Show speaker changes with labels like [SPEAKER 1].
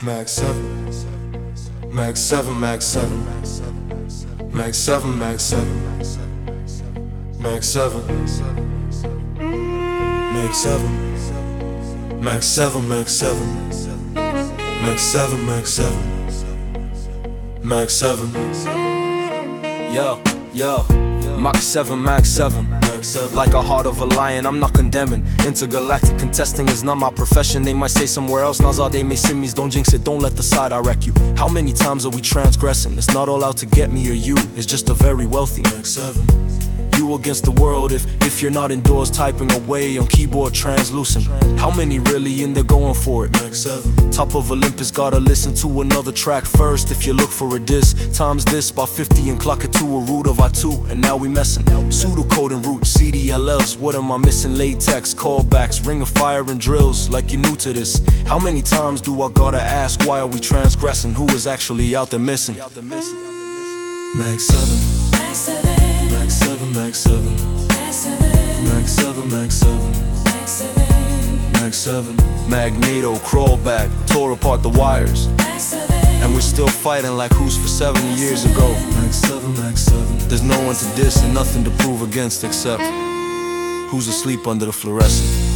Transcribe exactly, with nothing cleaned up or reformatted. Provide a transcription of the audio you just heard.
[SPEAKER 1] Max seven, Max seven, Max seven, Max seven, Max seven, Max seven, Max seven, Max seven, Max seven, Max seven, Max seven, Max seven.
[SPEAKER 2] Yo, yo, Mach seven, Max seven. Like a heart of a lion, I'm not condemning. Intergalactic contesting is not my profession. They might say somewhere else, Nazar, they may sing me. Don't jinx it, don't let the side I wreck you. How many times are we transgressing? It's not all out to get me or you, it's just a very wealthy
[SPEAKER 1] Max seven.
[SPEAKER 2] You against the world if, if you're not indoors typing away on keyboard translucent. How many really in there going for it?
[SPEAKER 1] Max seven.
[SPEAKER 2] Top of Olympus, gotta listen to another track first if you look for a diss. Times this by fifty and clock it to a root of I two, and now we messin'. Pseudocode and root, C D L Ls, what am I missing? Latex, callbacks, ring of fire and drills, like you're new to this. How many times do I gotta ask, why are we transgressing? Who is actually out there missing?
[SPEAKER 1] Max seven, Max seven, Max seven, Max seven, Max seven, Max seven, Max seven.
[SPEAKER 2] Magneto, crawl back, tore apart the wires, and we're still fighting like who's for seventy years ago.
[SPEAKER 1] Max seven, Max seven.
[SPEAKER 2] There's no one to diss and nothing to prove against except who's asleep under the fluorescent.